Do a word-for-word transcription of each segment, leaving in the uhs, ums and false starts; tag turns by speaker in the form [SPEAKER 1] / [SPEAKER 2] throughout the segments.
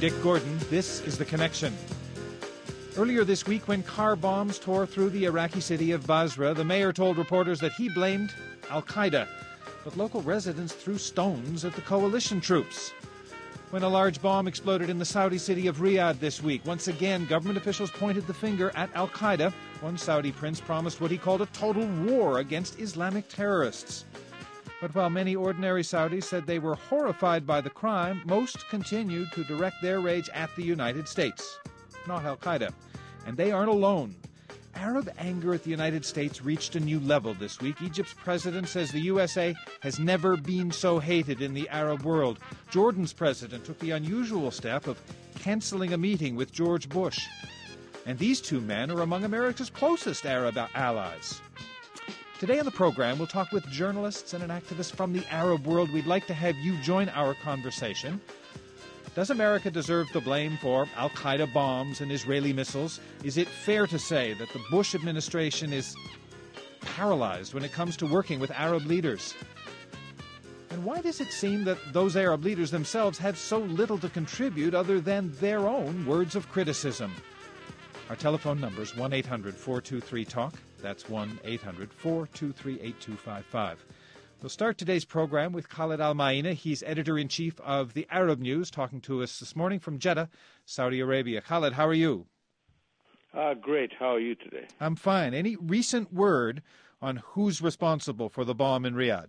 [SPEAKER 1] Dick Gordon. This is The Connection. Earlier this week, when car bombs tore through the Iraqi city of Basra, the mayor told reporters that he blamed al-Qaeda, but local residents threw stones at the coalition troops. When a large bomb exploded in the Saudi city of Riyadh this week, once again, government officials pointed the finger at al-Qaeda. One Saudi prince promised what he called a total war against Islamic terrorists. But while many ordinary Saudis said they were horrified by the crime, most continued to direct their rage at the United States, not al-Qaeda. And they aren't alone. Arab anger at the United States reached a new level this week. Egypt's president says the U S A has never been so hated in the Arab world. Jordan's president took the unusual step of canceling a meeting with George Bush. And these two men are among America's closest Arab allies. Today on the program, we'll talk with journalists and an activist from the Arab world. We'd like to have you join our conversation. Does America deserve the blame for al-Qaeda bombs and Israeli missiles? Is it fair to say that the Bush administration is paralyzed when it comes to working with Arab leaders? And why does it seem that those Arab leaders themselves had so little to contribute other than their own words of criticism? Our telephone number is one eight hundred four two three talk. That's one eight hundred four two three eight two five five. We'll start today's program with Khalid Al-Maina. He's editor-in-chief of the Arab News, talking to us this morning from Jeddah, Saudi Arabia. Khalid, how are you?
[SPEAKER 2] Uh, great. How are you today?
[SPEAKER 1] I'm fine. Any recent word on who's responsible for the bomb in Riyadh?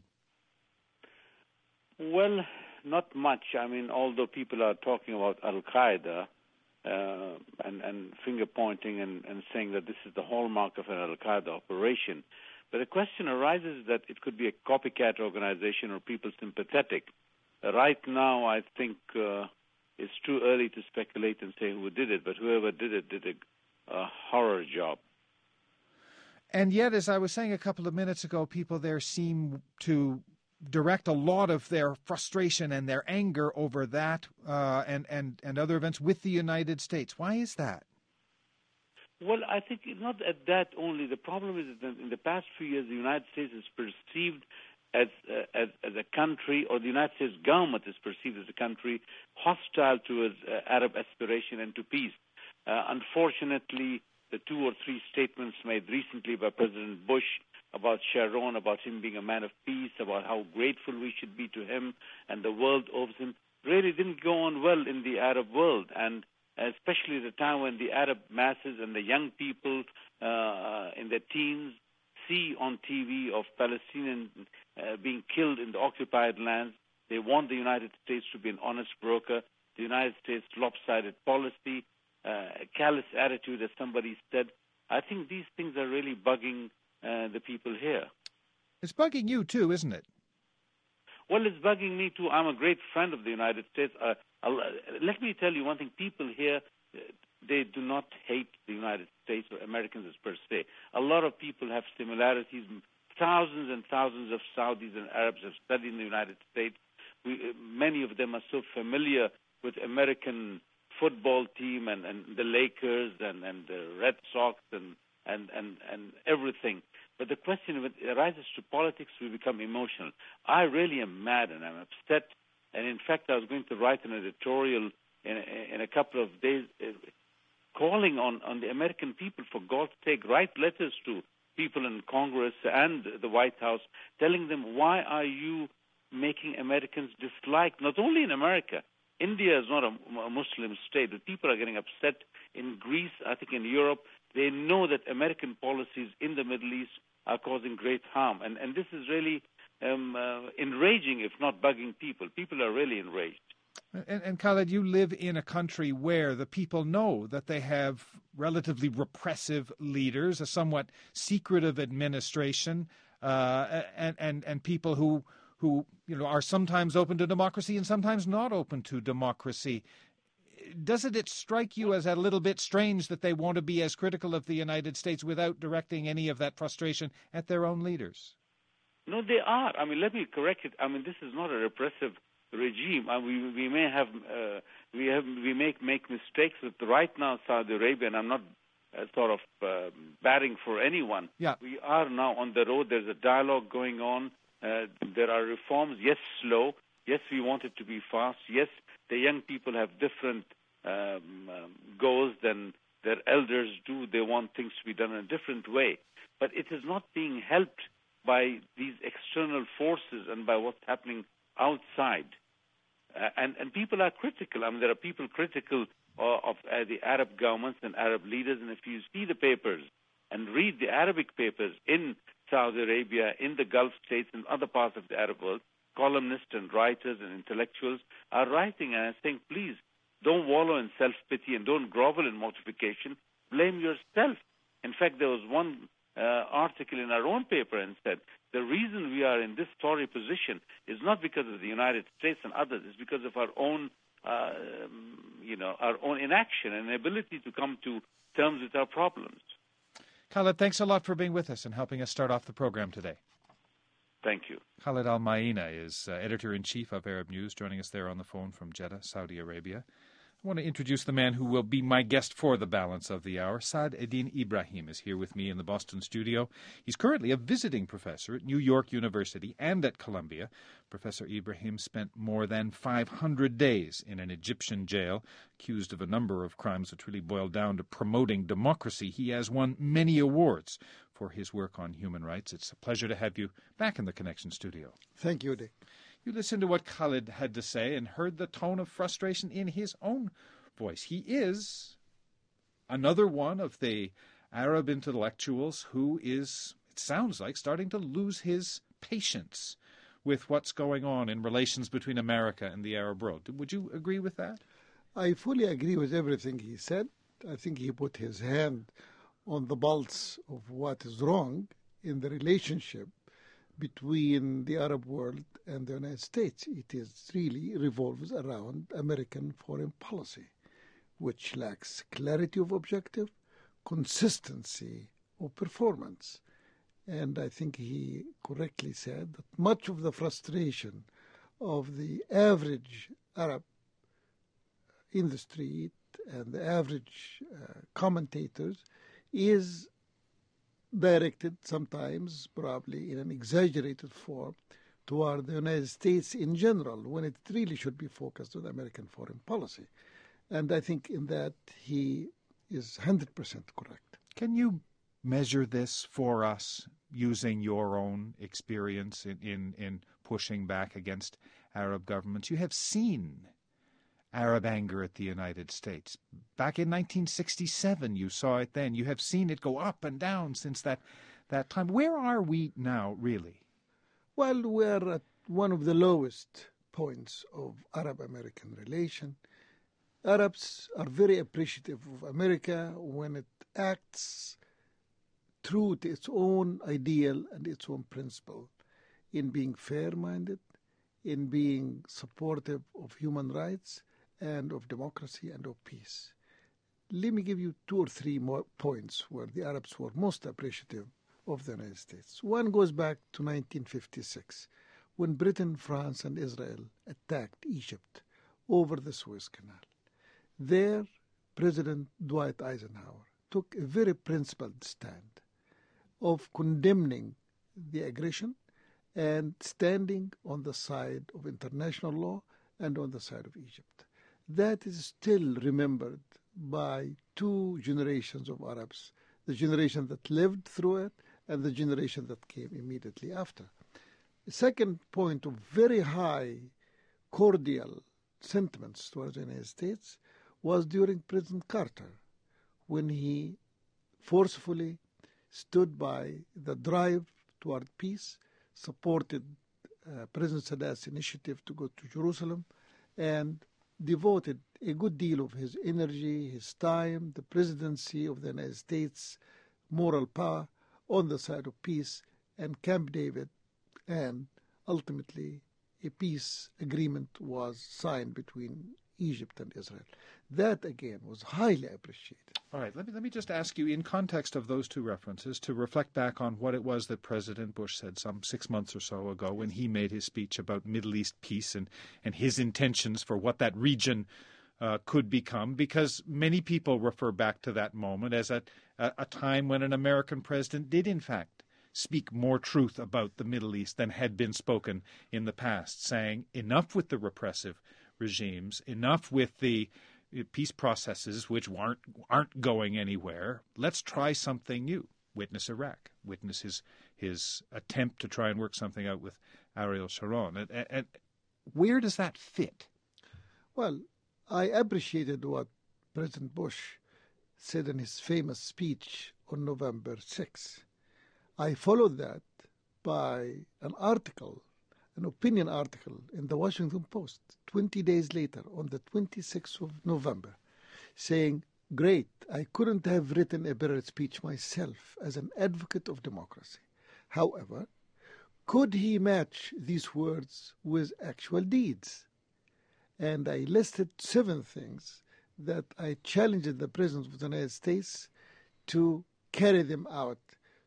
[SPEAKER 2] Well, not much. I mean, although people are talking about al-Qaeda uh, and, and finger-pointing and, and saying that this is the hallmark of an al-Qaeda operation, but the question arises that it could be a copycat organization or people sympathetic. Uh, right now, I think uh, it's too early to speculate and say who did it, but whoever did it did a, a horror job.
[SPEAKER 1] And yet, as I was saying a couple of minutes ago, people there seem to direct a lot of their frustration and their anger over that uh, and, and, and other events with the United States. Why is that?
[SPEAKER 2] Well, I think not at that only. The problem is that in the past few years, the United States is perceived as, uh, as, as a country, or the United States government is perceived as a country hostile towards uh, Arab aspiration and to peace. Uh, unfortunately, the two or three statements made recently by President Bush about Sharon, about him being a man of peace, about how grateful we should be to him and the world owes him, really didn't go on well in the Arab world. And especially at a time when the Arab masses and the young people uh, in their teens see on T V of Palestinians uh, being killed in the occupied lands. They want the United States to be an honest broker. The United States' lopsided policy, uh, callous attitude, as somebody said. I think these things are really bugging uh, the people here.
[SPEAKER 1] It's bugging you too, isn't it?
[SPEAKER 2] Well, it's bugging me too. I'm a great friend of the United States. Uh, I'll, uh, let me tell you one thing. People here, uh, they do not hate the United States or Americans per se. A lot of people have similarities. Thousands and thousands of Saudis and Arabs have studied in the United States. We, uh, many of them are so familiar with American football team and, and the Lakers and, and the Red Sox and, and, and, and everything. But the question, when it arises to politics, we become emotional. I really am mad and I'm upset. And in fact, I was going to write an editorial in a, in a couple of days uh, calling on, on the American people, for God's sake, write letters to people in Congress and the White House, telling them, why are you making Americans dislike, not only in America, India is not a, a Muslim state, but people are getting upset in Greece, I think in Europe. They know that American policies in the Middle East are causing great harm. And, and this is really um, uh, enraging, if not bugging people. People are really enraged.
[SPEAKER 1] And, and Khalid, you live in a country where the people know that they have relatively repressive leaders, a somewhat secretive administration, uh, and, and, and people who, who you know, are sometimes open to democracy and sometimes not open to democracy. Doesn't it strike you as a little bit strange that they want to be as critical of the United States without directing any of that frustration at their own leaders?
[SPEAKER 2] No, they are. I mean, let me correct it. I mean, this is not a repressive regime. I mean, we, we may have, uh, we have, we make make mistakes. But right now, Saudi Arabia, and I'm not uh, sort of uh, batting for anyone.
[SPEAKER 1] Yeah.
[SPEAKER 2] We are now on the road. There's a dialogue going on. Uh, there are reforms. Yes, slow. Yes, we want it to be fast. Yes, the young people have different um, um, goes, then their elders do. They want things to be done in a different way. But it is not being helped by these external forces and by what's happening outside. Uh, and, and people are critical. I mean, there are people critical uh, of uh, the Arab governments and Arab leaders. And if you see the papers and read the Arabic papers in Saudi Arabia, in the Gulf states, and other parts of the Arab world, columnists and writers and intellectuals are writing and saying, please, don't wallow in self-pity and don't grovel in mortification. Blame yourself. In fact, there was one uh, article in our own paper and said, the reason we are in this sorry position is not because of the United States and others, it's because of our own, uh, you know, our own inaction and inability to come to terms with our problems.
[SPEAKER 1] Khaled, thanks a lot for being with us and helping us start off the program today.
[SPEAKER 2] Thank you.
[SPEAKER 1] Khaled Al-Maina is uh, editor-in-chief of Arab News, joining us there on the phone from Jeddah, Saudi Arabia. I want to introduce the man who will be my guest for the balance of the hour. Saad Eddin Ibrahim is here with me in the Boston studio. He's currently a visiting professor at New York University and at Columbia. Professor Ibrahim spent more than five hundred days in an Egyptian jail, accused of a number of crimes which really boil down to promoting democracy. He has won many awards for his work on human rights. It's a pleasure to have you back in the Connection studio.
[SPEAKER 3] Thank you, Dick.
[SPEAKER 1] You listened to what Khaled had to say and heard the tone of frustration in his own voice. He is another one of the Arab intellectuals who is, it sounds like, starting to lose his patience with what's going on in relations between America and the Arab world. Would you agree with that?
[SPEAKER 3] I fully agree with everything he said. I think he put his hand on the pulse of what is wrong in the relationship between the Arab world and the United States. It is really revolves around American foreign policy, which lacks clarity of objective, consistency of performance. And I think he correctly said that much of the frustration of the average Arab in the street and the average uh, commentators is directed sometimes, probably in an exaggerated form, toward the United States in general, when it really should be focused on American foreign policy. And I think in that he is one hundred percent correct.
[SPEAKER 1] Can you measure this for us using your own experience in, in, in pushing back against Arab governments? You have seen Arab anger at the United States. Back in nineteen sixty-seven, you saw it then. You have seen it go up and down since that, that time. Where are we now, really?
[SPEAKER 3] Well, we're at one of the lowest points of Arab-American relation. Arabs are very appreciative of America when it acts true to its own ideal and its own principle in being fair-minded, in being supportive of human rights, and of democracy and of peace. Let me give you two or three more points where the Arabs were most appreciative of the United States. One goes back to nineteen fifty-six, when Britain, France, and Israel attacked Egypt over the Suez Canal. There, President Dwight Eisenhower took a very principled stand of condemning the aggression and standing on the side of international law and on the side of Egypt. That is still remembered by two generations of Arabs, the generation that lived through it and the generation that came immediately after. The second point of very high cordial sentiments towards the United States was during President Carter, when he forcefully stood by the drive toward peace, supported uh, President Sadat's initiative to go to Jerusalem, and devoted a good deal of his energy, his time, the presidency of the United States, moral power on the side of peace and Camp David, and ultimately a peace agreement was signed between Egypt and Israel. That, again, was highly appreciated.
[SPEAKER 1] All right, let me let me just ask you, in context of those two references, to reflect back on what it was that President Bush said some six months or so ago when he made his speech about Middle East peace and, and his intentions for what that region uh, could become, because many people refer back to that moment as a, a, a time when an American president did, in fact, speak more truth about the Middle East than had been spoken in the past, saying enough with the repressive regimes, enough with the peace processes which aren't aren't going anywhere. Let's try something new. Witness Iraq. Witness his his attempt to try and work something out with Ariel Sharon. And, and where does that fit?
[SPEAKER 3] Well, I appreciated what President Bush said in his famous speech on November sixth. I followed that by an article, an opinion article in the Washington Post, twenty days later, on the twenty-sixth of November, saying, "Great, I couldn't have written a better speech myself as an advocate of democracy. However, could he match these words with actual deeds?" And I listed seven things that I challenged the President of the United States to carry them out,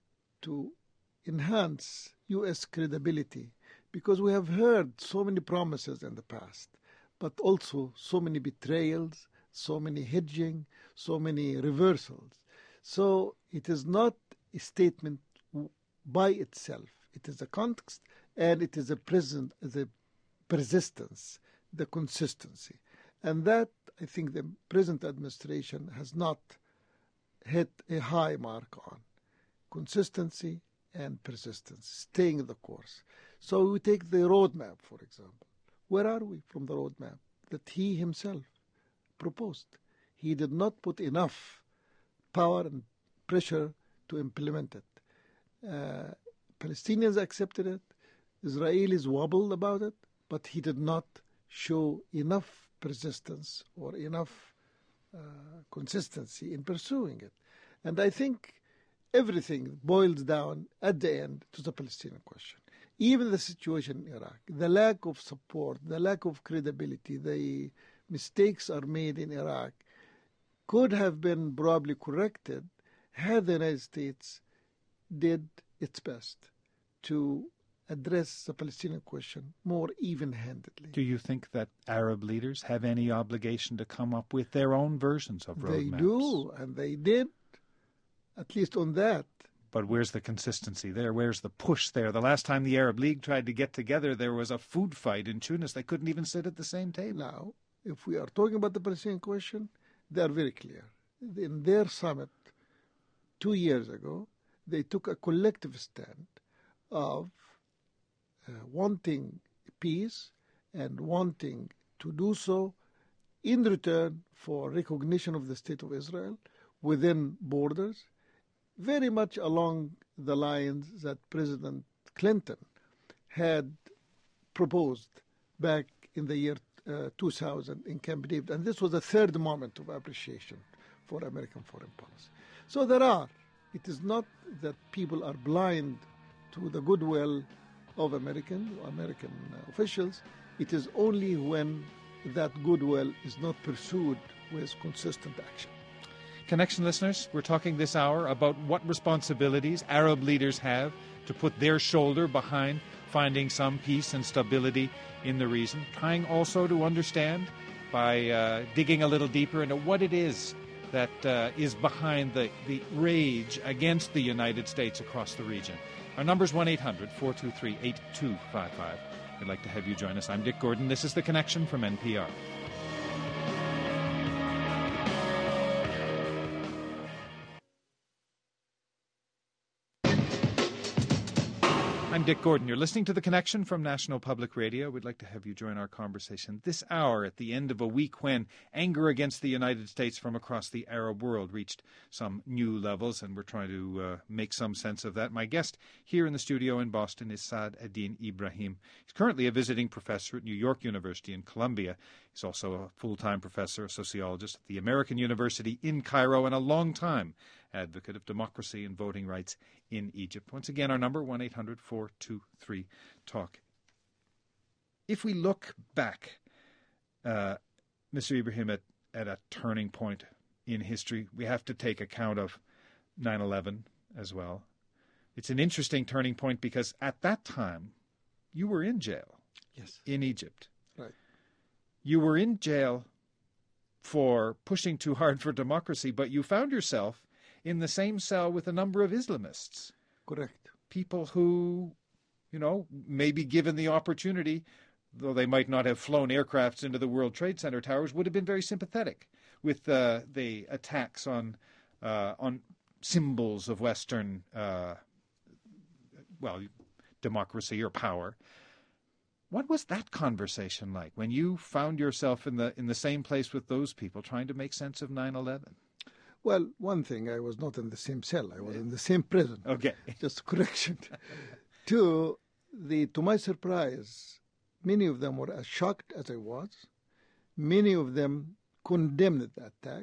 [SPEAKER 3] to enhance U S credibility, because we have heard so many promises in the past, but also so many betrayals, so many hedging, so many reversals. So it is not a statement by itself. It is a context, and it is a present, the persistence, the consistency. And that, I think, the present administration has not hit a high mark on. Consistency and persistence, staying the course. So we take the roadmap, for example. Where are we from the roadmap that he himself proposed? He did not put enough power and pressure to implement it. Uh, Palestinians accepted it. Israelis wobbled about it, but he did not show enough persistence or enough uh, consistency in pursuing it. And I think everything boils down at the end to the Palestinian question. Even the situation in Iraq, the lack of support, the lack of credibility, the mistakes are made in Iraq could have been probably corrected had the United States did its best to address the Palestinian question more even-handedly.
[SPEAKER 1] Do you think that Arab leaders have any obligation to come up with their own versions of roadmaps?
[SPEAKER 3] They do, and they did, at least on that.
[SPEAKER 1] But where's the consistency there? Where's the push there? The last time the Arab League tried to get together, there was a food fight in Tunis. They couldn't even sit at the same table.
[SPEAKER 3] Now, if we are talking about the Palestinian question, they are very clear. In their summit two years ago, they took a collective stand of uh, wanting peace and wanting to do so in return for recognition of the State of Israel within borders, very much along the lines that President Clinton had proposed back in the year uh, two thousand in Camp David. And this was the third moment of appreciation for American foreign policy. So there are. It is not that people are blind to the goodwill of American, American officials. It is only when that goodwill is not pursued with consistent action.
[SPEAKER 1] Connection listeners, we're talking this hour about what responsibilities Arab leaders have to put their shoulder behind finding some peace and stability in the region, trying also to understand by uh, digging a little deeper into what it is that uh, is behind the, the rage against the United States across the region. Our number is one eight hundred four two three eight two five five. We'd like to have you join us. I'm Dick Gordon. This is The Connection from N P R. I'm Dick Gordon. You're listening to The Connection from National Public Radio. We'd like to have you join our conversation this hour at the end of a week when anger against the United States from across the Arab world reached some new levels, and we're trying to uh, make some sense of that. My guest here in the studio in Boston is Saad Eddin Ibrahim. He's currently a visiting professor at New York University in Columbia. He's also a full-time professor, a sociologist at the American University in Cairo, and a long-time advocate of democracy and voting rights in Egypt. Once again, our number, one eight hundred four two three talk. If we look back, uh, Mister Ibrahim, at, at a turning point in history, we have to take account of nine eleven as well. It's an interesting turning point because at that time, you were in jail.
[SPEAKER 3] Yes.
[SPEAKER 1] In Egypt.
[SPEAKER 3] Right.
[SPEAKER 1] You were in jail for pushing too hard for democracy, but you found yourself in the same cell with a number of Islamists.
[SPEAKER 3] Correct.
[SPEAKER 1] People who, you know, maybe given the opportunity, though they might not have flown aircrafts into the World Trade Center towers, would have been very sympathetic with uh, the attacks on uh, on symbols of Western, uh, well, democracy or power. What was that conversation like when you found yourself in the in the same place with those people trying to make sense of nine eleven?
[SPEAKER 3] Well, one thing, I was not in the same cell. I was in the same prison.
[SPEAKER 1] Okay.
[SPEAKER 3] Just a correction. Two, the, to my surprise, many of them were as shocked as I was. Many of them condemned the attack,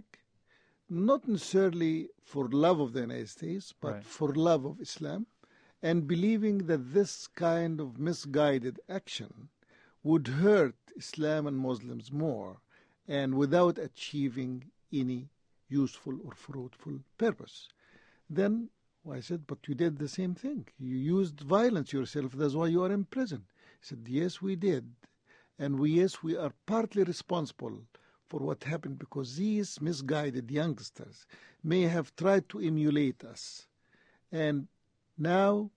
[SPEAKER 3] not necessarily for love of the United States, but
[SPEAKER 1] right.
[SPEAKER 3] for love of Islam, and believing that this kind of misguided action would hurt Islam and Muslims more, and without achieving any useful or fruitful purpose. Then I said, but you did the same thing. You used violence yourself. That's why you are in prison. He said, yes, we did. And we, yes, we are partly responsible for what happened because these misguided youngsters may have tried to emulate us. And now,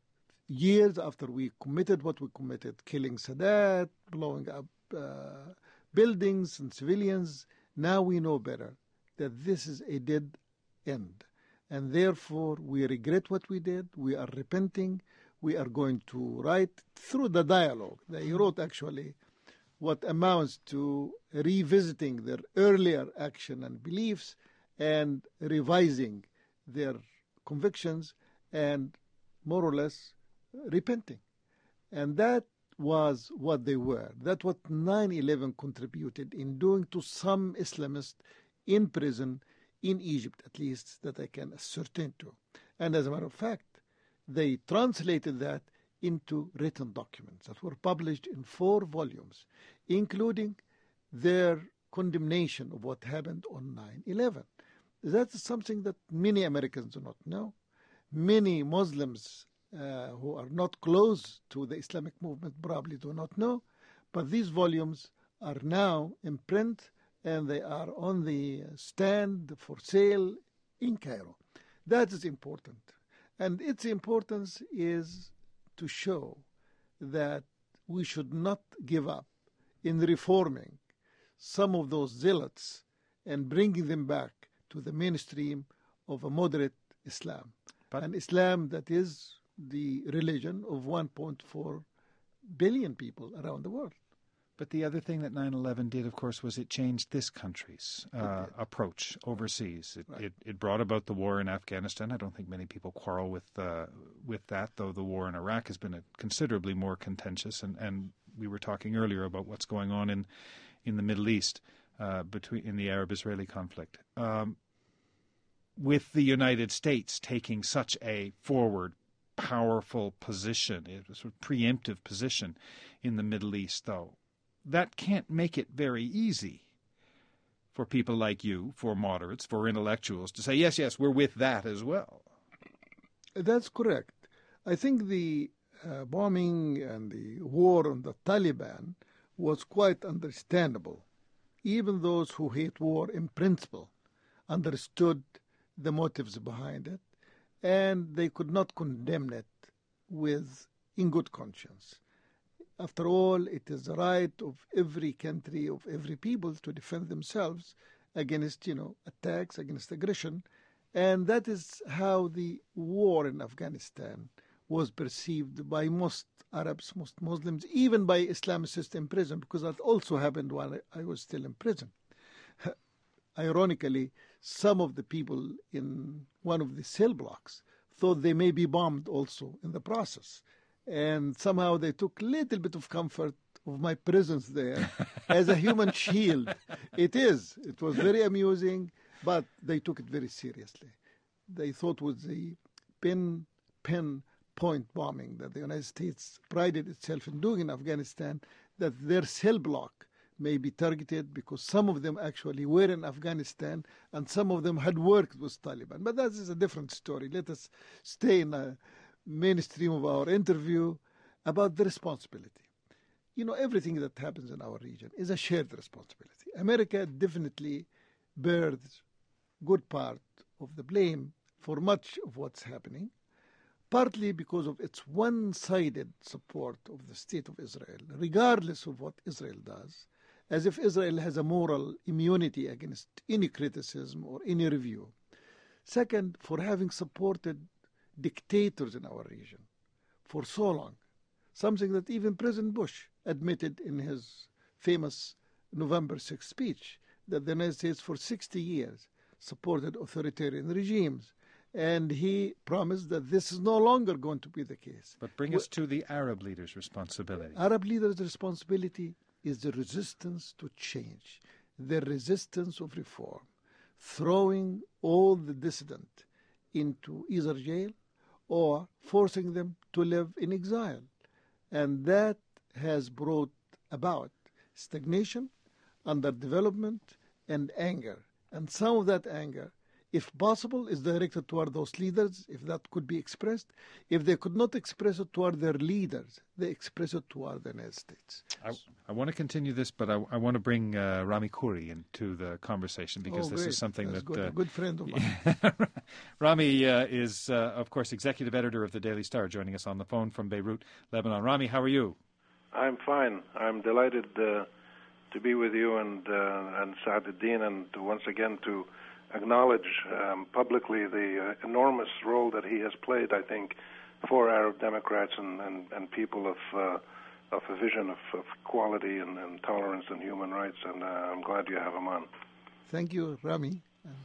[SPEAKER 3] years after we committed what we committed, killing Sadat, blowing up uh, buildings and civilians, now we know better that this is a dead end. And therefore, we regret what we did. We are repenting. We are going to write through the dialogue. They wrote actually what amounts to revisiting their earlier action and beliefs and revising their convictions and more or less repenting. And that was what they were. That's what nine eleven contributed in doing to some Islamists in prison, in Egypt at least, that I can ascertain to. And as a matter of fact, they translated that into written documents that were published in four volumes, including their condemnation of what happened on nine eleven. That's something that many Americans do not know. Many Muslims uh, who are not close to the Islamic movement probably do not know, but these volumes are now in print and they are on the stand for sale in Cairo. That is important. And its importance is to show that we should not give up in reforming some of those zealots and bringing them back to the mainstream of a moderate Islam. But an Islam that is the religion of one point four billion people around the world.
[SPEAKER 1] But the other thing that nine eleven did, of course, was it changed this country's uh, approach overseas. It,
[SPEAKER 3] right.
[SPEAKER 1] it, it brought about the war in Afghanistan. I don't think many people quarrel with uh, with that, though the war in Iraq has been a considerably more contentious. And, and we were talking earlier about what's going on in, in the Middle East, uh, between in the Arab-Israeli conflict. Um, with the United States taking such a forward, powerful position, a sort of preemptive position in the Middle East, though, that can't make it very easy for people like you, for moderates, for intellectuals, to say, yes, yes, we're with that as well.
[SPEAKER 3] That's correct. I think the uh, bombing and the war on the Taliban was quite understandable. Even those who hate war in principle understood the motives behind it, and they could not condemn it with in good conscience. After all, it is the right of every country, of every people to defend themselves against, you know, attacks, against aggression. And that is how the war in Afghanistan was perceived by most Arabs, most Muslims, even by Islamicists in prison, because that also happened while I was still in prison. Ironically, some of the people in one of the cell blocks thought they may be bombed also in the process. And somehow they took a little bit of comfort of my presence there as a human shield. It is. It was very amusing, but they took it very seriously. They thought with the pin, pin point bombing that the United States prided itself in doing in Afghanistan, that their cell block may be targeted because some of them actually were in Afghanistan and some of them had worked with Taliban. But that is a different story. Let us stay in the mainstream of our interview about the responsibility. You know, everything that happens in our region is a shared responsibility. America definitely bears good part of the blame for much of what's happening, partly because of its one-sided support of the State of Israel, regardless of what Israel does, as if Israel has a moral immunity against any criticism or any review. Second, for having supported dictators in our region for so long, something that even President Bush admitted in his famous November sixth speech, that the United States for sixty years supported authoritarian regimes. And he promised that this is no longer going to be the case.
[SPEAKER 1] But bring us to the Arab leaders' responsibility.
[SPEAKER 3] Arab leaders' responsibility is the resistance to change, the resistance of reform, throwing all the dissident into either jail or forcing them to live in exile. And that has brought about stagnation, underdevelopment, and anger. And some of that anger, if possible, is directed toward those leaders, if that could be expressed. If they could not express it toward their leaders, they express it toward the United States.
[SPEAKER 1] I, I want to continue this, but I, I want to bring uh, Rami Khouri into the conversation because
[SPEAKER 3] oh,
[SPEAKER 1] this
[SPEAKER 3] great.
[SPEAKER 1] is something
[SPEAKER 3] That's
[SPEAKER 1] that...
[SPEAKER 3] Good.
[SPEAKER 1] Uh,
[SPEAKER 3] a good friend of mine.
[SPEAKER 1] Rami uh, is, uh, of course, executive editor of the Daily Star, joining us on the phone from Beirut, Lebanon. Rami, how are you?
[SPEAKER 4] I'm fine. I'm delighted uh, to be with you and, uh, and Saaduddin, and once again to acknowledge um, publicly the uh, enormous role that he has played, I think, for Arab Democrats and, and, and people of uh, of a vision of, of equality and, and tolerance and human rights, and uh, I'm glad you have him on.
[SPEAKER 3] Thank you, Rami.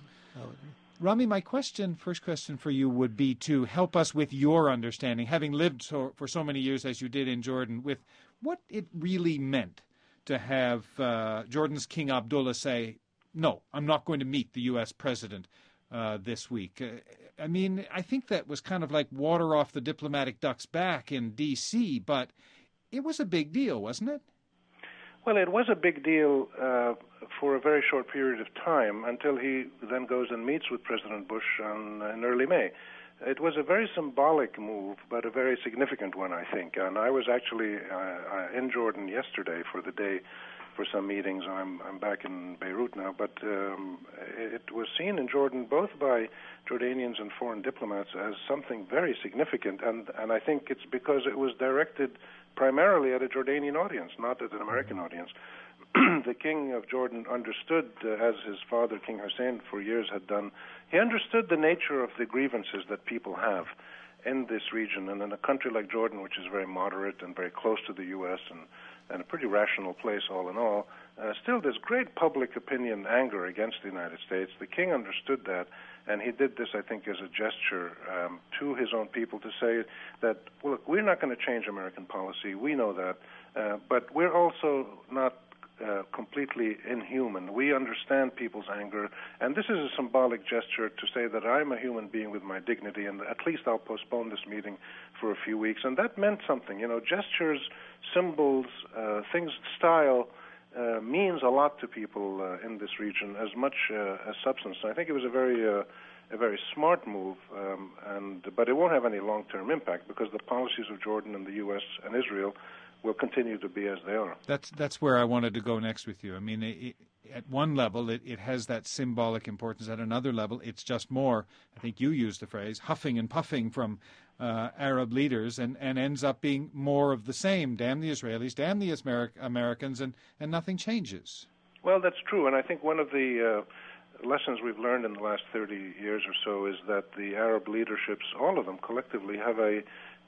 [SPEAKER 1] Rami, my question, first question for you would be to help us with your understanding, having lived so, for so many years as you did in Jordan, with what it really meant to have uh, Jordan's King Abdullah say, no, I'm not going to meet the U S president uh, this week. Uh, I mean, I think that was kind of like water off the diplomatic duck's back in D C, but it was a big deal, wasn't it?
[SPEAKER 4] Well, it was a big deal uh, for a very short period of time until he then goes and meets with President Bush on, in early May. It was a very symbolic move, but a very significant one, I think. And I was actually uh, in Jordan yesterday for the day for some meetings. I'm I'm back in Beirut now, but um, it was seen in Jordan both by Jordanians and foreign diplomats as something very significant, and and I think it's because it was directed primarily at a Jordanian audience, not at an American audience. The King of Jordan understood, uh, as his father, King Hussein, for years had done, he understood the nature of the grievances that people have in this region, and in a country like Jordan, which is very moderate and very close to the U S and and a pretty rational place all in all, uh, still there's great public opinion anger against the United States. The king understood that, and he did this, I think, as a gesture um, to his own people to say that, well, look, we're not going to change American policy, we know that, uh, but we're also not uh, completely inhuman. We understand people's anger, and this is a symbolic gesture to say that I'm a human being with my dignity, and at least I'll postpone this meeting for a few weeks. And that meant something. You know, gestures, symbols, uh, things, style uh, means a lot to people uh, in this region as much uh, as substance. So I think it was a very uh, a very smart move, um, and but it won't have any long-term impact because the policies of Jordan and the U S and Israel will continue to be as they are.
[SPEAKER 1] That's that's where I wanted to go next with you. I mean, it, it, at one level, it, it has that symbolic importance. At another level, it's just more, I think you used the phrase, huffing and puffing from uh, Arab leaders and, and ends up being more of the same. Damn the Israelis, damn the Ameri- Americans, and, and nothing changes.
[SPEAKER 4] Well, that's true, and I think one of the uh, lessons we've learned in the last thirty years or so is that the Arab leaderships, all of them collectively, have a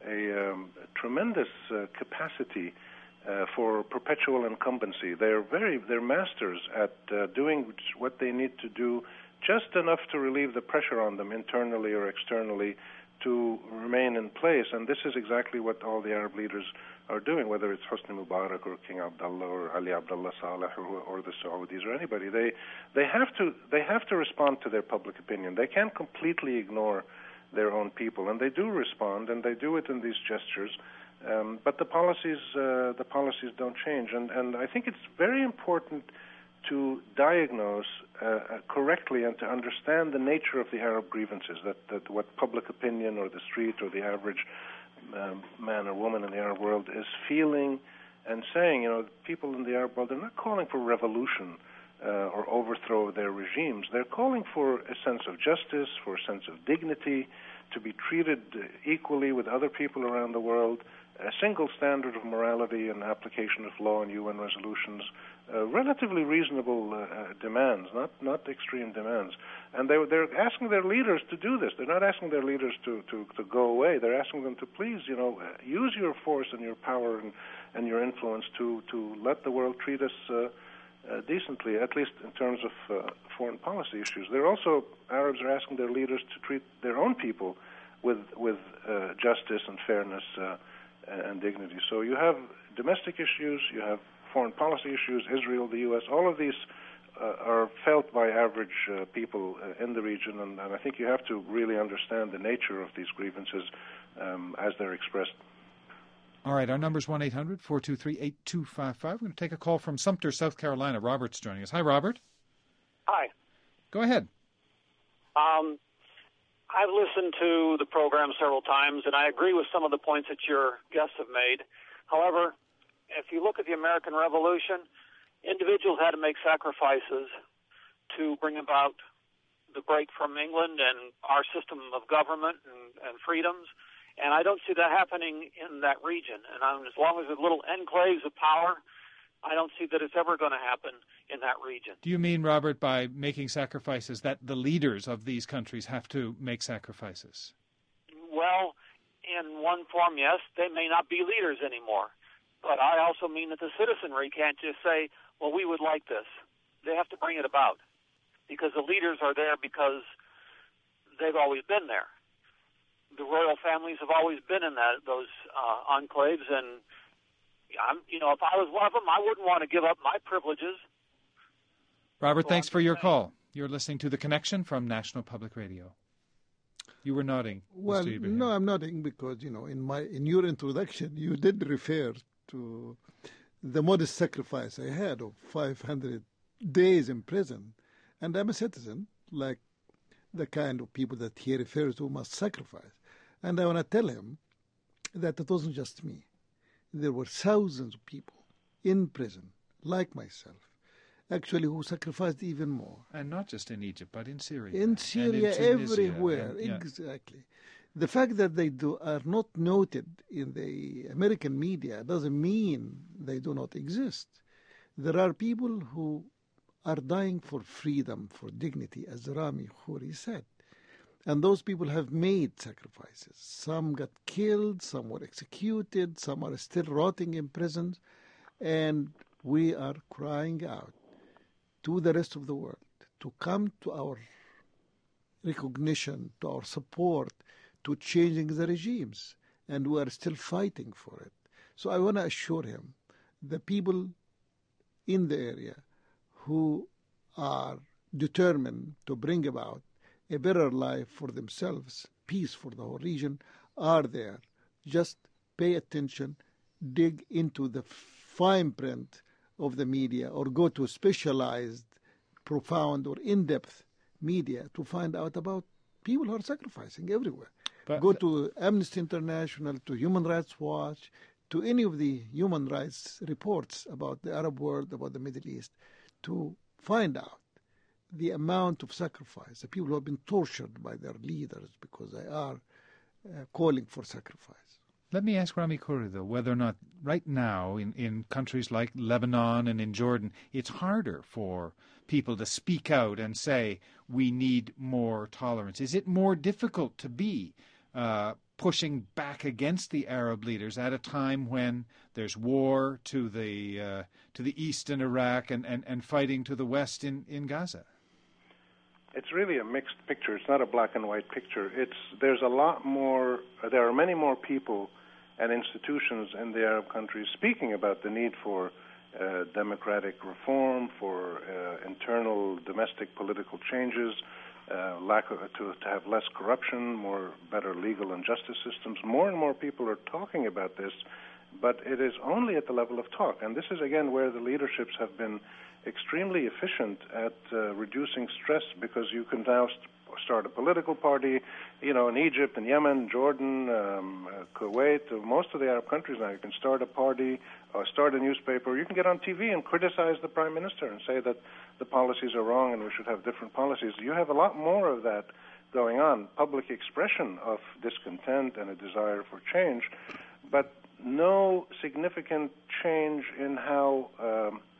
[SPEAKER 4] a, um, a tremendous uh, capacity uh, for perpetual incumbency. They're very, they're masters at uh, doing what they need to do, just enough to relieve the pressure on them internally or externally to remain in place. And this is exactly what all the Arab leaders are doing, whether it's Hosni Mubarak or King Abdullah or Ali Abdullah Saleh or, or the Saudis or anybody. They they have to they have to respond to their public opinion. They can't completely ignore their own people, and they do respond, and they do it in these gestures. Um, but the policies uh, the policies don't change, and and I think it's very important to diagnose uh, correctly and to understand the nature of the Arab grievances, that, that what public opinion or the street or the average um, man or woman in the Arab world is feeling and saying. You know, people in the Arab world, they're not calling for revolution uh, or overthrow of their regimes. They're calling for a sense of justice, for a sense of dignity, to be treated equally with other people around the world, a single standard of morality and application of law and U N resolutions, uh, relatively reasonable uh, demands, not not extreme demands. And they, they're asking their leaders to do this. They're not asking their leaders to, to, to go away. They're asking them to please, you know, use your force and your power and, and your influence to, to let the world treat us uh, uh, decently, at least in terms of uh, foreign policy issues. They're also, Arabs are asking their leaders to treat their own people with, with uh, justice and fairness uh, and dignity. So you have domestic issues, you have foreign policy issues, Israel, the U S, all of these Uh, are felt by average uh, people uh, in the region, and, and I think you have to really understand the nature of these grievances um, as they're expressed.
[SPEAKER 1] All right, our number is one eight hundred four two three eight two five five. We're going to take a call from Sumter, South Carolina. Robert's joining us. Hi, Robert.
[SPEAKER 5] Hi.
[SPEAKER 1] Go ahead.
[SPEAKER 5] Um, I've listened to the program several times, and I agree with some of the points that your guests have made. However, if you look at the American Revolution, individuals had to make sacrifices to bring about the break from England and our system of government and, and freedoms, and I don't see that happening in that region. And I'm, as long as there's little enclaves of power, I don't see that it's ever going to happen in that region.
[SPEAKER 1] Do you mean, Robert, by making sacrifices, that the leaders of these countries have to make sacrifices?
[SPEAKER 5] Well, in one form, yes. They may not be leaders anymore. But I also mean that the citizenry can't just say, well, we would like this. They have to bring it about, because the leaders are there because they've always been there. The royal families have always been in that those uh, enclaves, and I'm, you know, if I was one of them, I wouldn't want to give up my privileges.
[SPEAKER 1] Robert,
[SPEAKER 5] so
[SPEAKER 1] thanks
[SPEAKER 5] I'm
[SPEAKER 1] for your
[SPEAKER 5] saying.
[SPEAKER 1] call. You're listening to The Connection from National Public Radio. You were nodding.
[SPEAKER 3] Well,
[SPEAKER 1] Mister Ibrahim.
[SPEAKER 3] no, I'm nodding because, you know, in my in your introduction, you did refer to the modest sacrifice I had of five hundred days in prison. And I'm a citizen, like the kind of people that he refers to must sacrifice. And I want to tell him that it wasn't just me. There were thousands of people in prison, like myself, actually who sacrificed even more.
[SPEAKER 1] And not just in Egypt, but in Syria.
[SPEAKER 3] In
[SPEAKER 1] and
[SPEAKER 3] Syria,
[SPEAKER 1] in Tunisia,
[SPEAKER 3] everywhere,
[SPEAKER 1] and, yeah.
[SPEAKER 3] exactly. The fact that they do, are not noted in the American media doesn't mean they do not exist. There are people who are dying for freedom, for dignity, as Rami Khouri said. And those people have made sacrifices. Some got killed, some were executed, some are still rotting in prisons. And we are crying out to the rest of the world to come to our recognition, to our support, to changing the regimes, and we are still fighting for it. So I want to assure him, the people in the area who are determined to bring about a better life for themselves, peace for the whole region, are there. Just pay attention, dig into the fine print of the media, or go to specialized, profound, or in-depth media to find out about people who are sacrificing everywhere.
[SPEAKER 1] But
[SPEAKER 3] Go to Amnesty International, to Human Rights Watch, to any of the human rights reports about the Arab world, about the Middle East, to find out the amount of sacrifice, the people who have been tortured by their leaders because they are uh, calling for sacrifice.
[SPEAKER 1] Let me ask Rami Khouri, though, whether or not right now in, in countries like Lebanon and in Jordan, it's harder for people to speak out and say, we need more tolerance. Is it more difficult to be uh, pushing back against the Arab leaders at a time when there's war to the uh, to the east in Iraq and, and, and fighting to the west in, in Gaza?
[SPEAKER 4] It's really a mixed picture. It's not a black and white picture. It's there's a lot more. There are many more people and institutions in the Arab countries speaking about the need for uh, democratic reform, for uh, internal domestic political changes, uh, lack of, to, to have less corruption, more better legal and justice systems. More and more people are talking about this, but it is only at the level of talk. And this is, again, where the leaderships have been extremely efficient at uh, reducing stress, because you can now st- start a political party, you know, in Egypt and Yemen, Jordan, um, uh, Kuwait, uh, most of the Arab countries now. You can start a party, or start a newspaper. You can get on T V and criticize the prime minister and say that the policies are wrong and we should have different policies. You have a lot more of that going on, public expression of discontent and a desire for change, but no significant change in how um,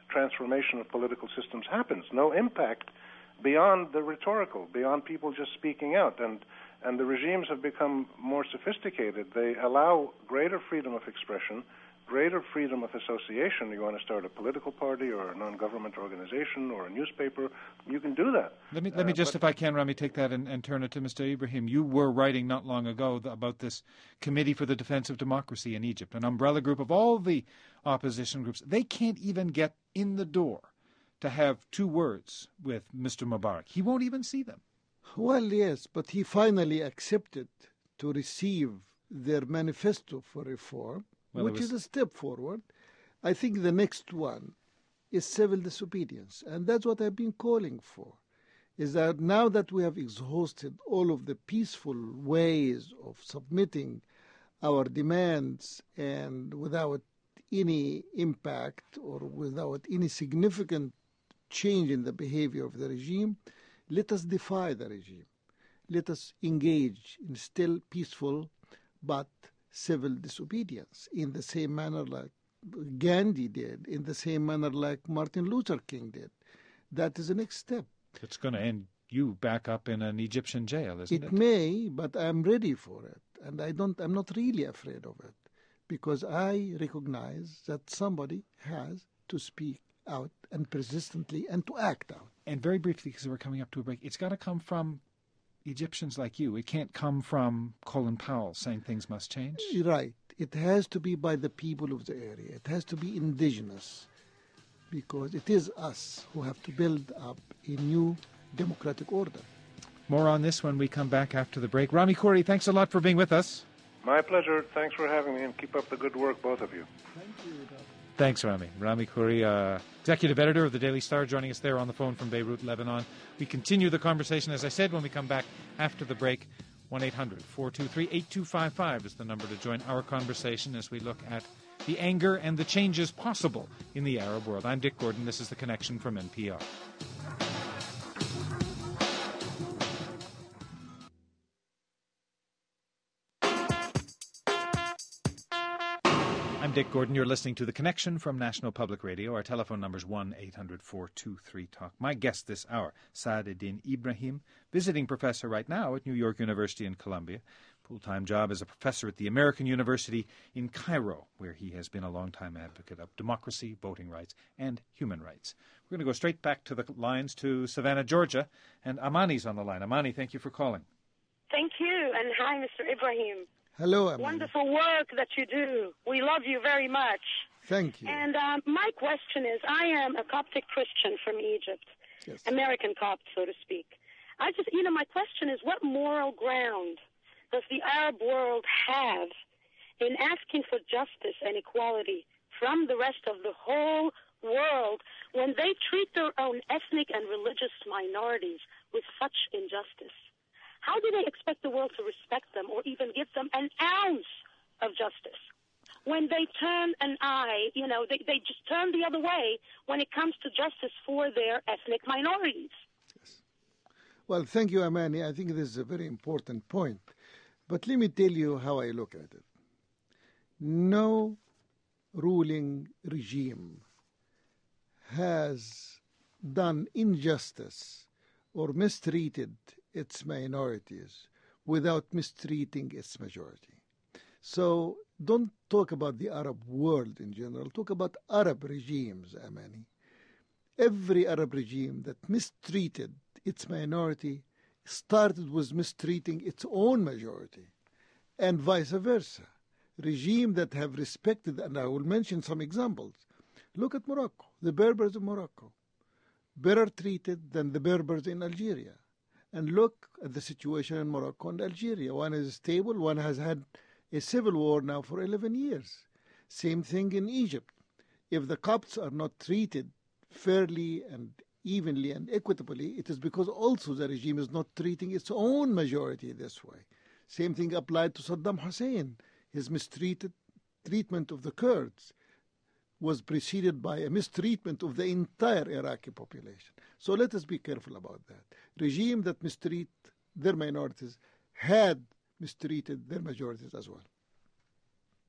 [SPEAKER 4] transformation of political systems happens. No impact beyond the rhetorical, beyond people just speaking out. And and the regimes have become more sophisticated. They allow greater freedom of expression, greater freedom of association. You want to start a political party or a non-government organization or a newspaper, you can do that.
[SPEAKER 1] Let me let me
[SPEAKER 4] Uh,
[SPEAKER 1] just,
[SPEAKER 4] but-
[SPEAKER 1] if I can, Rami, take that and, and turn it to Mister Ibrahim. You were writing not long ago th- about this Committee for the Defense of Democracy in Egypt, an umbrella group of all the opposition groups. They can't even get in the door to have two words with Mister Mubarak. He won't even see them.
[SPEAKER 3] Well, yes, but he finally accepted to receive their manifesto for reform,
[SPEAKER 1] Well, it
[SPEAKER 3] which
[SPEAKER 1] was-
[SPEAKER 3] is a step forward. I think the next one is civil disobedience, and that's what I've been calling for, is that now that we have exhausted all of the peaceful ways of submitting our demands and without any impact or without any significant change in the behavior of the regime, let us defy the regime. Let us engage in still peaceful but civil disobedience in the same manner like Gandhi did, in the same manner like Martin Luther King did. That is the next step.
[SPEAKER 1] It's going to end you back up in an Egyptian jail, isn't it?
[SPEAKER 3] It may, but I'm ready for it, and I don't. I'm not really afraid of it, because I recognize that somebody has to speak out and persistently and to act out.
[SPEAKER 1] And very briefly, because we're coming up to a break, it's got to come from Egyptians like you. It can't come from Colin Powell saying things must change.
[SPEAKER 3] Right. It has to be by the people of the area. It has to be indigenous, because it is us who have to build up a new democratic order.
[SPEAKER 1] More on this when we come back after the break. Rami Khouri, thanks a lot for being with us.
[SPEAKER 4] My pleasure. Thanks for having me, and keep up the good work, both of you.
[SPEAKER 3] Thank you, Doctor
[SPEAKER 1] Thanks, Rami. Rami Khouri, uh, executive editor of the Daily Star, joining us there on the phone from Beirut, Lebanon. We continue the conversation, as I said, when we come back after the break. one eight hundred four two three eight two five five is the number to join our conversation as we look at the anger and the changes possible in the Arab world. I'm Dick Gordon. This is The Connection from N P R. I'm Dick Gordon. You're listening to The Connection from National Public Radio. Our telephone number is one eight hundred four two three talk. My guest this hour, Saadeddin Ibrahim, visiting professor right now at New York University in Columbia. Full-time job as a professor at the American University in Cairo, where he has been a long-time advocate of democracy, voting rights, and human rights. We're going to go straight back to the lines to Savannah, Georgia, and Amani's on the line. Amani, thank you for calling.
[SPEAKER 6] Thank you, and hi, Mister Ibrahim.
[SPEAKER 3] Hello, Amin.
[SPEAKER 6] Wonderful work that you do. We love you very much.
[SPEAKER 3] Thank you.
[SPEAKER 6] And um, my question is, I am a Coptic Christian from Egypt,
[SPEAKER 3] Yes.
[SPEAKER 6] American Copt, so to speak. I just, you know, my question is, what moral ground does the Arab world have in asking for justice and equality from the rest of the whole world when they treat their own ethnic and religious minorities with such injustice? How do they expect the world to respect them or even give them an ounce of justice when they turn an eye, you know, they, they just turn the other way when it comes to justice for their ethnic minorities?
[SPEAKER 3] Well, thank you, Amani. I think this is a very important point. But let me tell you how I look at it. No ruling regime has done injustice or mistreated its minorities without mistreating its majority. So don't talk about the Arab world in general. Talk about Arab regimes, Amani. Every Arab regime that mistreated its minority started with mistreating its own majority, and vice versa. Regimes that have respected, and I will mention some examples. Look at Morocco, the Berbers of Morocco, better treated than the Berbers in Algeria. And look at the situation in Morocco and Algeria. One is stable, one has had a civil war now for eleven years. Same thing in Egypt. If the Copts are not treated fairly and evenly and equitably, it is because also the regime is not treating its own majority this way. Same thing applied to Saddam Hussein. His mistreated treatment of the Kurds was preceded by a mistreatment of the entire Iraqi population. So let us be careful about that. Regime that mistreat their minorities had mistreated their majorities as well.
[SPEAKER 6] But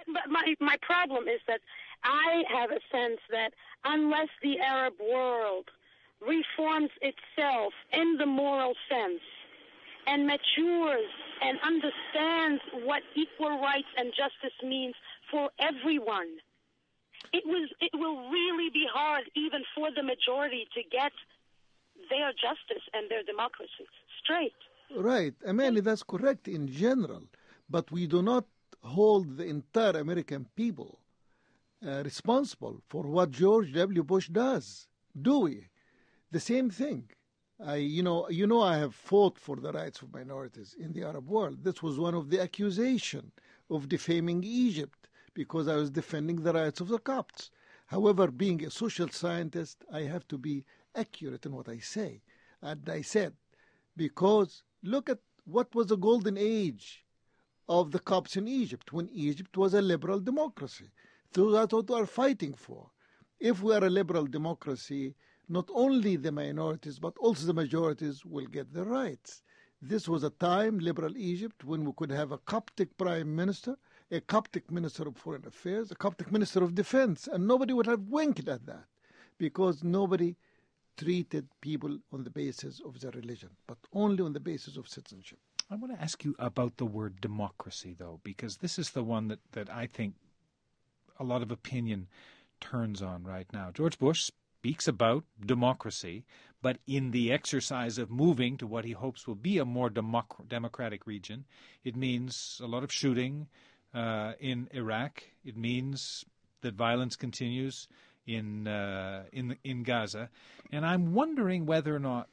[SPEAKER 6] but my my problem is that I have a sense that unless the Arab world reforms itself in the moral sense and matures and understands what equal rights and justice means for everyone, it was it will really be hard even for the majority to get their justice and their democracy straight.
[SPEAKER 3] Right. I mean, that's correct in general, but we do not hold the entire American people uh, responsible for what George W. Bush does, do we? The same thing. I, you know, you know, I have fought for the rights of minorities in the Arab world. This was one of the accusations of defaming Egypt because I was defending the rights of the Copts. However, being a social scientist, I have to be accurate in what I say. And I said, because look at what was the golden age of the Copts in Egypt, when Egypt was a liberal democracy. So that's what we are fighting for. If we are a liberal democracy, not only the minorities, but also the majorities will get their rights. This was a time, liberal Egypt, when we could have a Coptic prime minister, a Coptic minister of foreign affairs, a Coptic minister of defense, and nobody would have winked at that because nobody treated people on the basis of their religion, but only on the basis of citizenship.
[SPEAKER 1] I want to ask you about the word democracy, though, because this is the one that, that I think a lot of opinion turns on right now. George Bush speaks about democracy, but in the exercise of moving to what he hopes will be a more democ- democratic region, it means a lot of shooting uh, in Iraq. It means that violence continues in uh, in in Gaza, and I'm wondering whether or not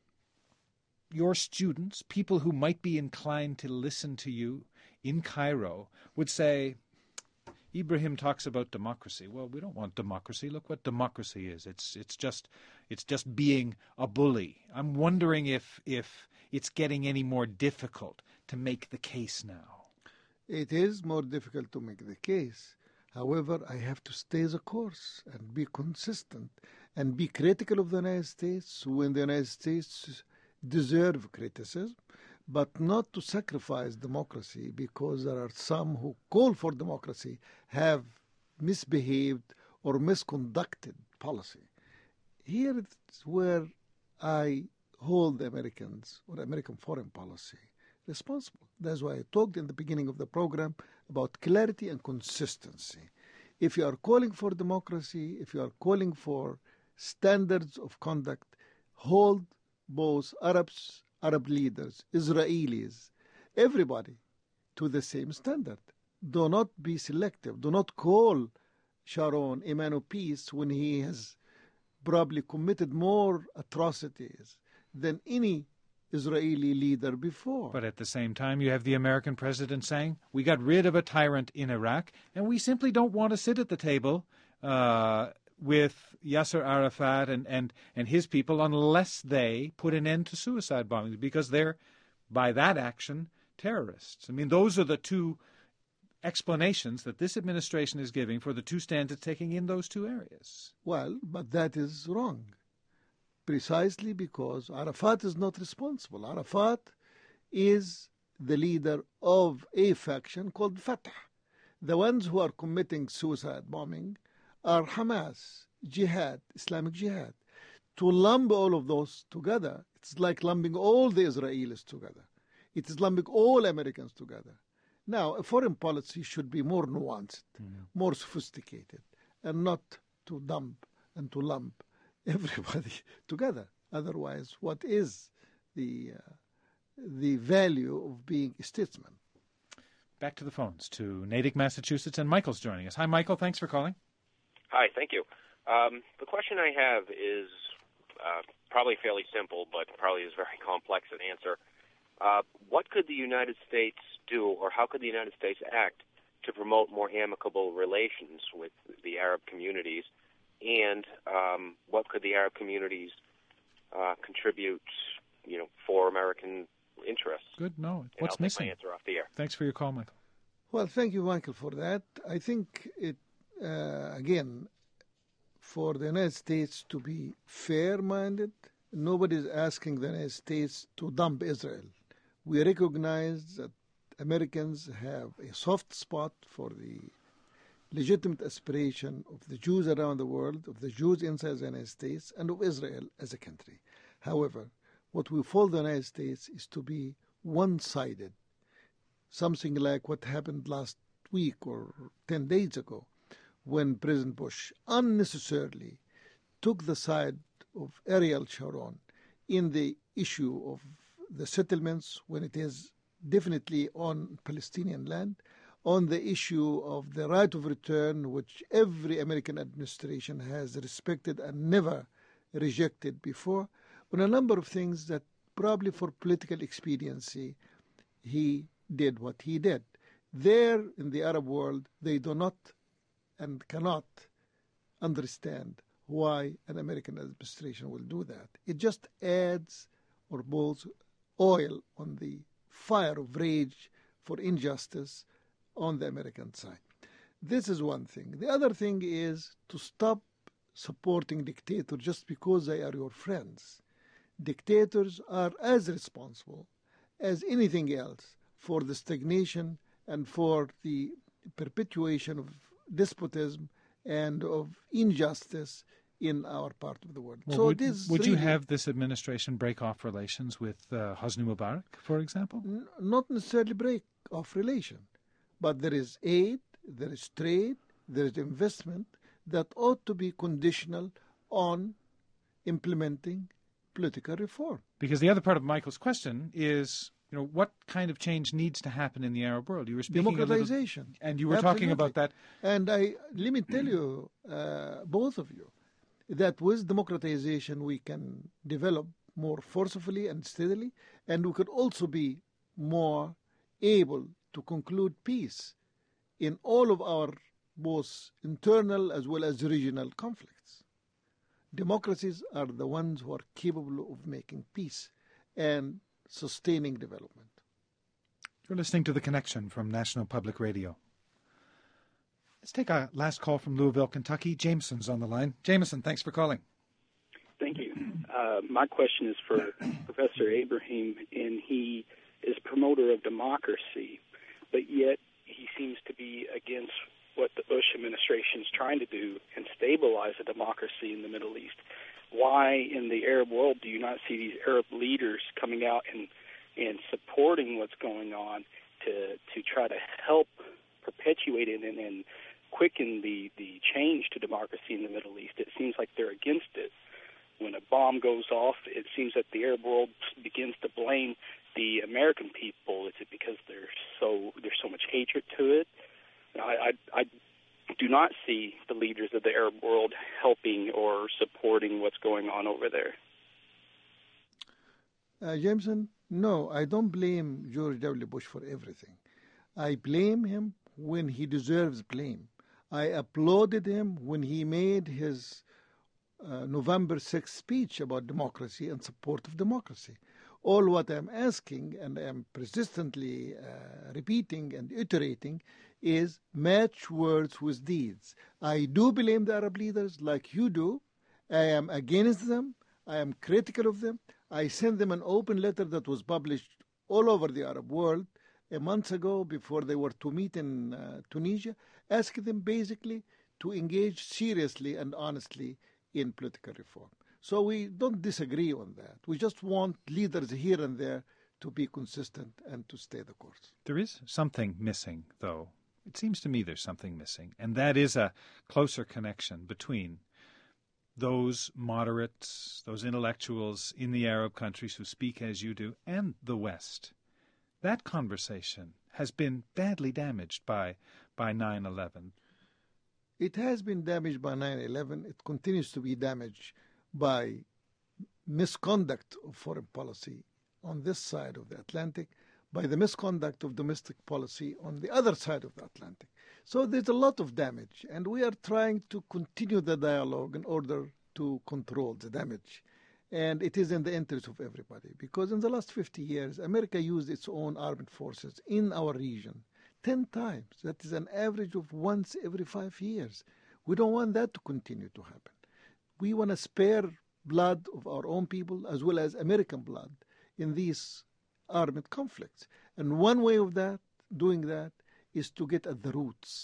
[SPEAKER 1] your students, people who might be inclined to listen to you in Cairo, would say, Ibrahim talks about democracy. Well, we don't want democracy. Look what democracy is. It's it's just it's just being a bully. I'm wondering if if it's getting any more difficult to make the case now.
[SPEAKER 3] It is more difficult to make the case. However, I have to stay the course and be consistent and be critical of the United States when the United States deserve criticism, but not to sacrifice democracy because there are some who call for democracy have misbehaved or misconducted policy. Here is where I hold the Americans or American foreign policy responsible. That's why I talked in the beginning of the program about clarity and consistency. If you are calling for democracy, if you are calling for standards of conduct, hold both Arabs, Arab leaders, Israelis, everybody to the same standard. Do not be selective. Do not call Sharon a man of peace when he has probably committed more atrocities than any Israeli leader before.
[SPEAKER 1] But at the same time, you have the American president saying, we got rid of a tyrant in Iraq, and we simply don't want to sit at the table uh, with Yasser Arafat and, and, and his people unless they put an end to suicide bombings, because they're, by that action, terrorists. I mean, those are the two explanations that this administration is giving for the two stands it's taking in those two areas.
[SPEAKER 3] Well, but that is wrong. Precisely because Arafat is not responsible. Arafat is the leader of a faction called Fatah. The ones who are committing suicide bombing are Hamas, Jihad, Islamic Jihad. To lump all of those together, it's like lumping all the Israelis together. It is lumping all Americans together. Now, a foreign policy should be more nuanced, mm-hmm. more sophisticated, and not to dump and to lump everybody together. Otherwise, what is the uh, the value of being a statesman?
[SPEAKER 1] Back to the phones to Natick, Massachusetts, and Michael's joining us. Hi, Michael. Thanks for calling.
[SPEAKER 7] Hi, thank you. Um, the question I have is uh, probably fairly simple, but probably is very complex in answer. Uh, what could the United States do, or how could the United States act to promote more amicable relations with the Arab communities? And um, what could the Arab communities uh, contribute, you know, for American interests?
[SPEAKER 1] Good. No,
[SPEAKER 7] and
[SPEAKER 1] what's
[SPEAKER 7] I'll
[SPEAKER 1] missing?
[SPEAKER 7] Take my answer off the air.
[SPEAKER 1] Thanks for your call, Michael.
[SPEAKER 3] Well, thank you, Michael, for that. I think it uh, again for the United States to be fair-minded. Nobody is asking the United States to dump Israel. We recognize that Americans have a soft spot for the legitimate aspiration of the Jews around the world, of the Jews inside the United States, and of Israel as a country. However, what we fault the United States is to be one-sided, something like what happened last week or ten days ago, when President Bush unnecessarily took the side of Ariel Sharon in the issue of the settlements, when it is definitely on Palestinian land, on the issue of the right of return, which every American administration has respected and never rejected before, on a number of things that probably for political expediency he did what he did. There in the Arab world, they do not and cannot understand why an American administration will do that. It just adds or boils oil on the fire of rage for injustice on the American side. This is one thing. The other thing is to stop supporting dictators just because they are your friends. Dictators are as responsible as anything else for the stagnation and for the perpetuation of despotism and of injustice in our part of the world.
[SPEAKER 1] Well,
[SPEAKER 3] so
[SPEAKER 1] would,
[SPEAKER 3] this
[SPEAKER 1] would
[SPEAKER 3] really,
[SPEAKER 1] you have this administration break off relations with uh, Hosni Mubarak, for example?
[SPEAKER 3] N- not necessarily break off relation, but there is aid, there is trade, there is investment that ought to be conditional on implementing political reform.
[SPEAKER 1] Because the other part of Michael's question is, you know, what kind of change needs to happen in the Arab world? You were speaking
[SPEAKER 3] Democratization.
[SPEAKER 1] A little, and you were
[SPEAKER 3] Absolutely.
[SPEAKER 1] talking about that.
[SPEAKER 3] And I let me tell you, uh, both of you, that with democratization we can develop more forcefully and steadily, and we could also be more able to conclude peace in all of our both internal as well as regional conflicts. Democracies are the ones who are capable of making peace and sustaining development.
[SPEAKER 1] You're listening to The Connection from National Public Radio. Let's take a last call from Louisville, Kentucky. Jameson's on the line. Jameson, thanks for calling.
[SPEAKER 8] Thank you. Uh, my question is for Professor Ibrahim, and he is promoter of democracy, but yet he seems to be against what the Bush administration is trying to do and stabilize a democracy in the Middle East. Why in the Arab world do you not see these Arab leaders coming out and, and supporting what's going on to to try to help perpetuate it and, and quicken the, the change to democracy in the Middle East? It seems like they're against it. When a bomb goes off, it seems that the Arab world begins to blame the American people. Is it because there's so there's so much hatred to it? I, I, I do not see the leaders of the Arab world helping or supporting what's going on over there.
[SPEAKER 3] Uh, Jameson, no, I don't blame George W. Bush for everything. I blame him when he deserves blame. I applauded him when he made his uh, November sixth speech about democracy and support of democracy. All what I'm asking, and I'm persistently uh, repeating and iterating, is match words with deeds. I do blame the Arab leaders like you do. I am against them. I am critical of them. I sent them an open letter that was published all over the Arab world a month ago before they were to meet in uh, Tunisia, asking them basically to engage seriously and honestly in political reform. So we don't disagree on that. We just want leaders here and there to be consistent and to stay the course.
[SPEAKER 1] There is something missing, though. It seems to me there's something missing, and that is a closer connection between those moderates, those intellectuals in the Arab countries who speak as you do, and the West. That conversation has been badly damaged by by nine eleven.
[SPEAKER 3] It has been damaged by nine eleven. It continues to be damaged by misconduct of foreign policy on this side of the Atlantic, by the misconduct of domestic policy on the other side of the Atlantic. So there's a lot of damage, and we are trying to continue the dialogue in order to control the damage. And it is in the interest of everybody, because in the last fifty years, America used its own armed forces in our region ten times. That is an average of once every five years. We don't want that to continue to happen. We want to spare blood of our own people as well as American blood in these armed conflicts. And one way of that, doing that, is to get at the roots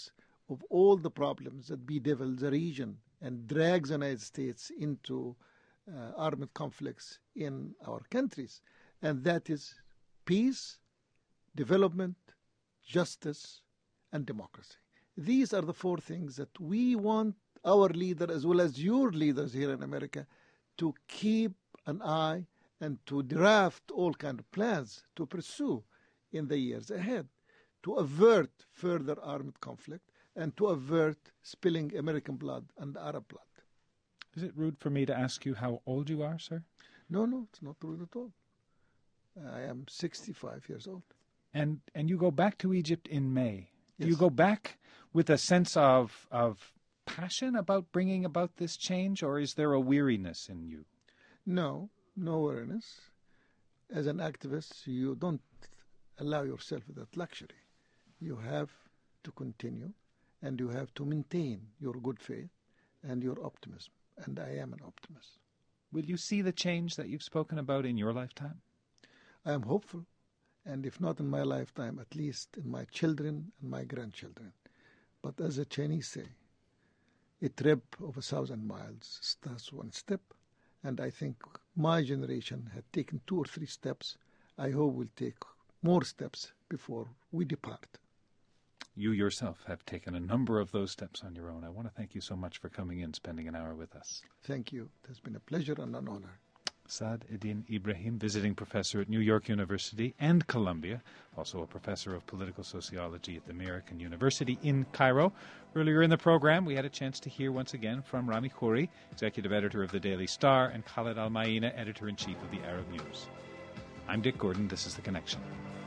[SPEAKER 3] of all the problems that bedevil the region and drags the United States into uh, armed conflicts in our countries. And that is peace, development, justice, and democracy. These are the four things that we want our leader, as well as your leaders here in America, to keep an eye and to draft all kinds of plans to pursue in the years ahead, to avert further armed conflict and to avert spilling American blood and Arab blood.
[SPEAKER 1] Is it rude for me to ask you how old you are, sir?
[SPEAKER 3] No, no, it's not rude at all. I am sixty-five years old.
[SPEAKER 1] And and you go back to Egypt in May.
[SPEAKER 3] Yes.
[SPEAKER 1] Do you go back with a sense of of passion about bringing about this change, or is there a weariness in you?
[SPEAKER 3] No, no weariness. As an activist, you don't allow yourself that luxury. You have to continue, and you have to maintain your good faith and your optimism. And I am an optimist.
[SPEAKER 1] Will you see the change that you've spoken about in your lifetime?
[SPEAKER 3] I am hopeful, and if not in my lifetime, at least in my children and my grandchildren. But as the Chinese say, a trip of a thousand miles starts one step, and I think my generation had taken two or three steps. I hope we'll take more steps before we depart.
[SPEAKER 1] You yourself have taken a number of those steps on your own. I want to thank you so much for coming in, spending an hour with us.
[SPEAKER 3] Thank you. It has been a pleasure and an honor.
[SPEAKER 1] Saad Eddin Ibrahim, visiting professor at New York University and Columbia, also a professor of political sociology at the American University in Cairo. Earlier in the program, we had a chance to hear once again from Rami Khouri, executive editor of the Daily Star, and Khaled Al-Maina, editor-in-chief of the Arab News. I'm Dick Gordon. This is The Connection.